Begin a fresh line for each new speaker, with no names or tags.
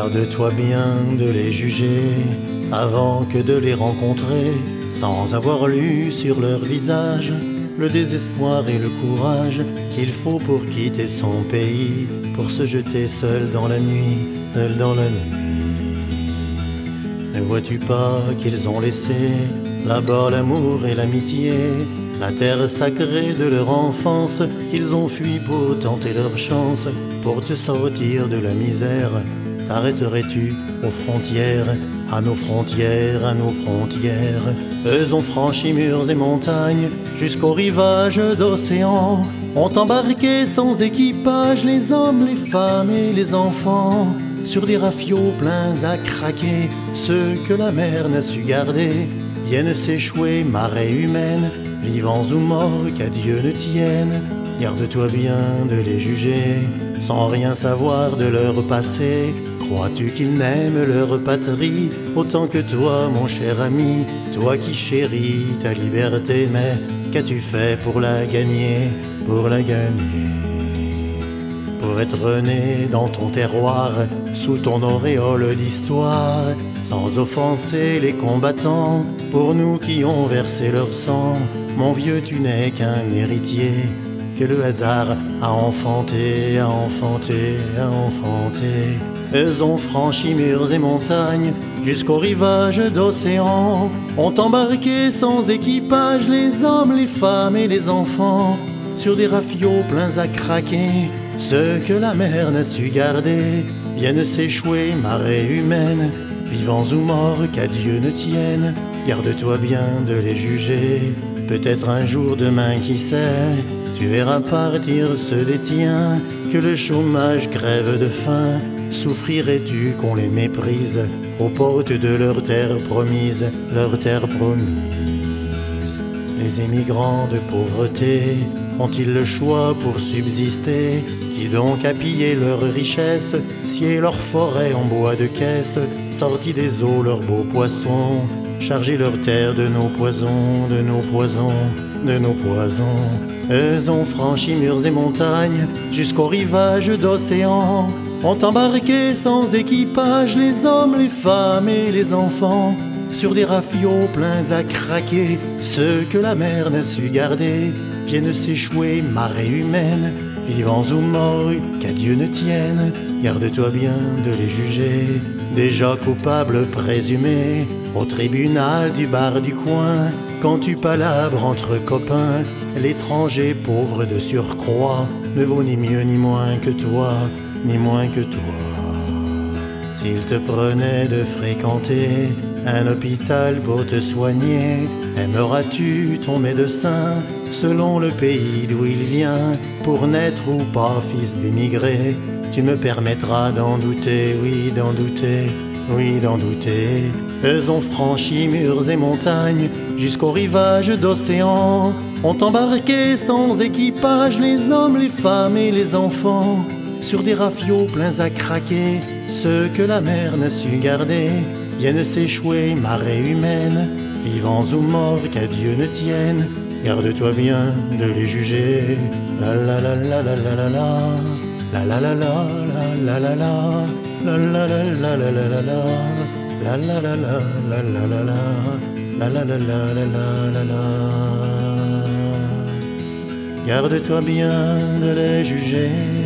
Garde-toi bien de les juger avant que de les rencontrer, sans avoir lu sur leur visage le désespoir et le courage qu'il faut pour quitter son pays, pour se jeter seul dans la nuit, seul dans la nuit. Ne vois-tu pas qu'ils ont laissé là-bas l'amour et l'amitié, la terre sacrée de leur enfance, qu'ils ont fui pour tenter leur chance, pour te sortir de la misère? T'arrêterais-tu aux frontières, à nos frontières, à nos frontières? Eux ont franchi murs et montagnes jusqu'au rivage d'océan, ont embarqué sans équipage les hommes, les femmes et les enfants, sur des rafiots pleins à craquer. Ceux que la mer n'a su garder viennent s'échouer, marée humaine, vivants ou morts, qu'à Dieu ne tienne. Garde-toi bien de les juger sans rien savoir de leur passé. Crois-tu qu'ils n'aiment leur patrie autant que toi, mon cher ami, toi qui chéris ta liberté? Mais qu'as-tu fait pour la gagner, pour la gagner? Pour être né dans ton terroir, sous ton auréole d'histoire, sans offenser les combattants, pour nous qui ont versé leur sang, mon vieux, tu n'es qu'un héritier que le hasard a enfanté, a enfanté, a enfanté. Eux ont franchi murs et montagnes jusqu'au rivage d'océan, ont embarqué sans équipage les hommes, les femmes et les enfants, sur des rafiots pleins à craquer. Ceux que la mer n'a su garder viennent s'échouer, marée humaine, vivants ou morts, qu'à Dieu ne tienne. Garde-toi bien de les juger, peut-être un jour, demain, qui sait, tu verras partir ceux des tiens, que le chômage crève de faim. Souffrirais-tu qu'on les méprise aux portes de leur terre promise, leur terre promise? Les émigrants de pauvreté ont-ils le choix pour subsister? Qui donc a pillé leur richesse, scié leurs forêts en bois de caisse, sorti des eaux leurs beaux poissons, chargé leurs terres de nos poisons, de nos poisons, de nos poisons? Eux ont franchi murs et montagnes jusqu'au rivage d'océan, ont embarqué sans équipage les hommes, les femmes et les enfants, sur des rafiots pleins à craquer. Ceux que la mer n'a su garder viennent s'échouer, marée humaine, vivants ou morts, qu'à Dieu ne tienne. Garde-toi bien de les juger, déjà coupables présumés, au tribunal du bar du coin, quand tu palabres entre copains. L'étranger pauvre de surcroît ne vaut ni mieux ni moins que toi, ni moins que toi. S'il te prenait de fréquenter un hôpital pour te soigner, aimeras-tu ton médecin selon le pays d'où il vient? Pour n'être ou pas fils d'émigré, tu me permettras d'en douter, oui d'en douter, oui d'en douter. Eux ont franchi murs et montagnes jusqu'au rivage d'océan, ont embarqué sans équipage les hommes, les femmes et les enfants, sur des rafiots pleins à craquer. Ceux que la mer n'a su garder viennent s'échouer, marée humaine, vivants ou morts, qu'à Dieu ne tienne. Garde-toi bien de les juger. La la la la la la la la, la la la la la la la, la la la la la la la, la la la la la la la la, la la la la la la la. Garde-toi bien de les juger.